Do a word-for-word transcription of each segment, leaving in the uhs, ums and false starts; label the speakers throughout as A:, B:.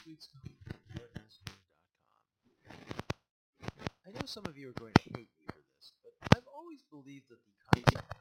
A: week's copy from partners news dot com. I know some of you are going to hate me for this, but I've always believed that the concept of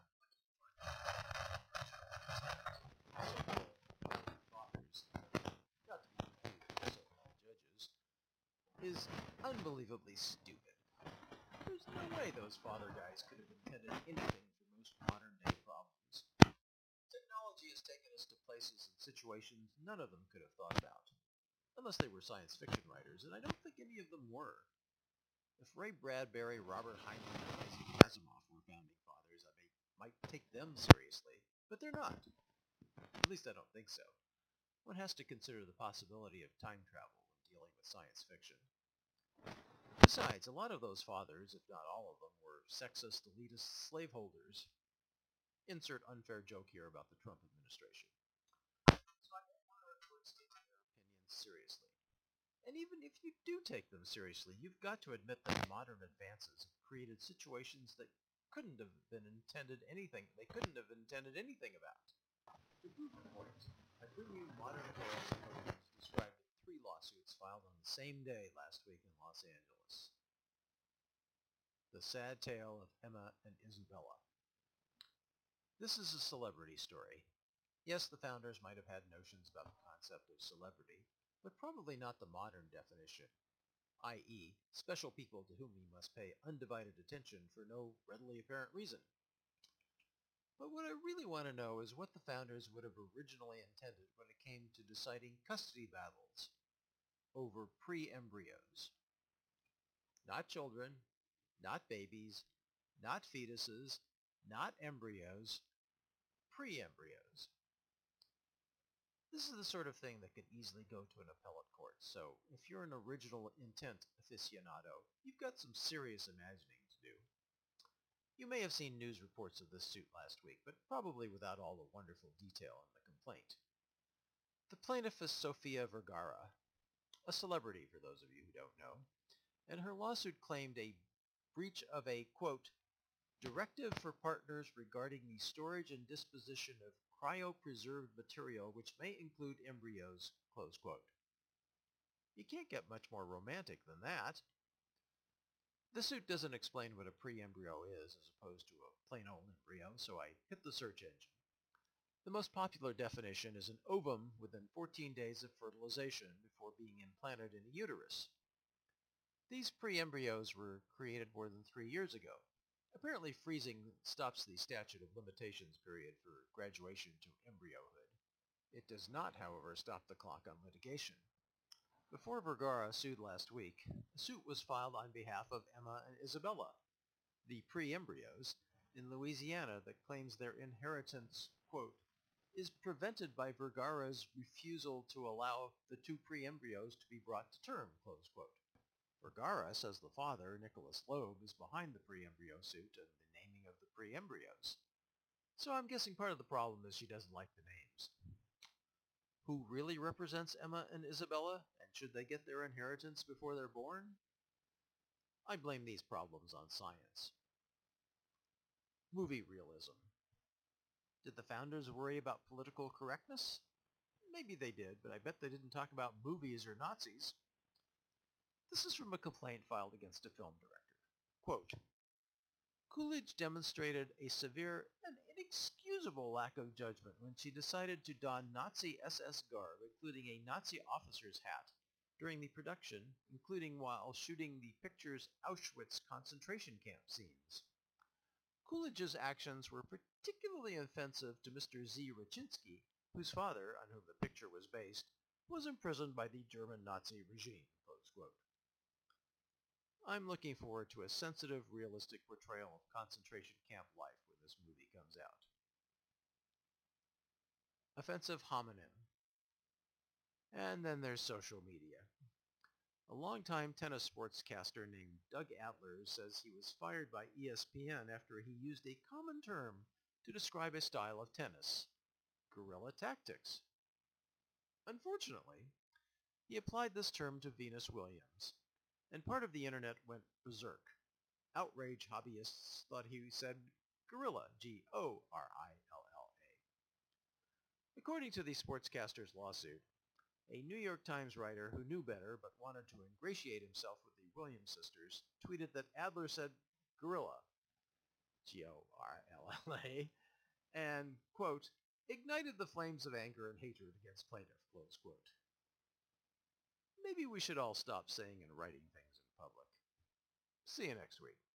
A: authors, not to be confused with so-called judges, is unbelievably stupid. There's no way those father guys could have intended anything for most modern-day problems. Technology has taken us to places and situations none of them could have thought about. Unless they were science fiction writers, and I don't think any of them were. If Ray Bradbury, Robert Heinlein, or Isaac Asimov were founding fathers, I may, might take them seriously, but they're not. At least I don't think so. One has to consider the possibility of time travel when dealing with science fiction. Besides, a lot of those fathers, if not all of them, were sexist, elitist slaveholders. Insert unfair joke here about the Trump administration. So I don't want our courts taking their opinions seriously. And even if you do take them seriously, you've got to admit that modern advances have created situations that couldn't have been intended anything, they couldn't have intended anything about. To prove the point, I bring you modern tales described in three lawsuits filed on the same day last week in Los Angeles. The sad tale of Emma and Isabella. This is a celebrity story. Yes, the founders might have had notions about the concept of celebrity, but probably not the modern definition, that is, special people to whom we must pay undivided attention for no readily apparent reason. But what I really want to know is what the founders would have originally intended when it came to deciding custody battles over pre-embryos. Not children, not babies, not fetuses, not embryos, pre-embryos. This is the sort of thing that could easily go to an appellate court, so if you're an original intent aficionado, you've got some serious imagining to do. You may have seen news reports of this suit last week, but probably without all the wonderful detail in the complaint. The plaintiff is Sofia Vergara, a celebrity for those of you who don't know, and her lawsuit claimed a breach of a, quote, directive for partners regarding the storage and disposition of cryopreserved material which may include embryos, close quote. You can't get much more romantic than that. The suit doesn't explain what a pre-embryo is as opposed to a plain old embryo, so I hit the search engine. The most popular definition is an ovum within fourteen days of fertilization before being implanted in a uterus. These pre-embryos were created more than three years ago. Apparently freezing stops the statute of limitations period for graduation to embryohood. It does not, however, stop the clock on litigation. Before Vergara sued last week, a suit was filed on behalf of Emma and Isabella, the pre-embryos, in Louisiana that claims their inheritance, quote, is prevented by Vergara's refusal to allow the two pre-embryos to be brought to term, close quote. Vergara says the father, Nicholas Loeb, is behind the pre-embryo suit and the naming of the pre-embryos. So I'm guessing part of the problem is she doesn't like the names. Who really represents Emma and Isabella, and should they get their inheritance before they're born? I blame these problems on science. Movie realism. Did the founders worry about political correctness? Maybe they did, but I bet they didn't talk about movies or Nazis. This is from a complaint filed against a film director. Quote, Coolidge demonstrated a severe and inexcusable lack of judgment when she decided to don Nazi S S garb, including a Nazi officer's hat, during the production, including while shooting the picture's Auschwitz concentration camp scenes. Coolidge's actions were particularly offensive to Mister Z. Rachinsky, whose father, on whom the picture was based, was imprisoned by the German Nazi regime, close quote. I'm looking forward to a sensitive, realistic portrayal of concentration camp life when this movie comes out. Offensive homonym. And then there's social media. A longtime tennis sportscaster named Doug Adler says he was fired by E S P N after he used a common term to describe a style of tennis, guerrilla tactics. Unfortunately, he applied this term to Venus Williams, and part of the internet went berserk. Outraged hobbyists thought he said gorilla, G O R I L L A. According to the sportscaster's lawsuit, A New York Times writer who knew better but wanted to ingratiate himself with the Williams sisters tweeted that Adler said gorilla, G O R L L A, and, quote, ignited the flames of anger and hatred against plaintiff, close quote. Maybe we should all stop saying and writing things in public. See you next week.